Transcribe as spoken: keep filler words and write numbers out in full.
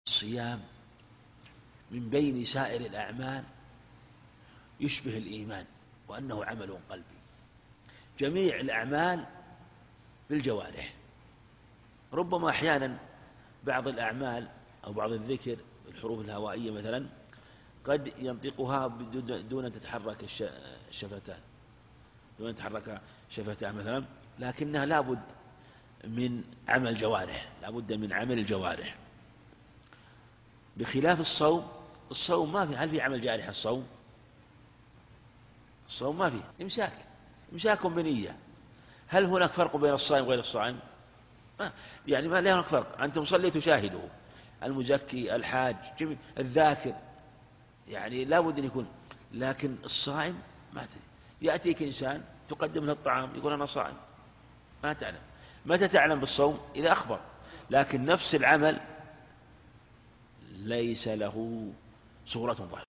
الصيام من بين سائر الأعمال يشبه الإيمان، وأنه عمل قلبي. جميع الأعمال بالجوارح، ربما أحيانا بعض الأعمال أو بعض الذكر الحروف الهوائية مثلا قد ينطقها دون أن تتحرك الشفتان، دون أن تتحرك شفتان مثلا، لكنها لابد من عمل جوارح، لابد من عمل الجوارح. بخلاف الصوم، الصوم ما في، هل في عمل جارح الصوم؟ الصوم ما فيه، إمساك، إمساك بنية. هل هناك فرق بين الصائم وغير الصائم؟ ما يعني ما لا هناك فرق، أنت مصلي تشاهده، المزكي، الحاج، الذاكر، يعني لا بد أن يكون. لكن الصائم ما تدري، يأتيك إنسان تقدم له الطعام يقول أنا صائم، ما تعلم. متى تعلم بالصوم؟ إذا أخبر. لكن نفس العمل ليس له صورة ظاهرة.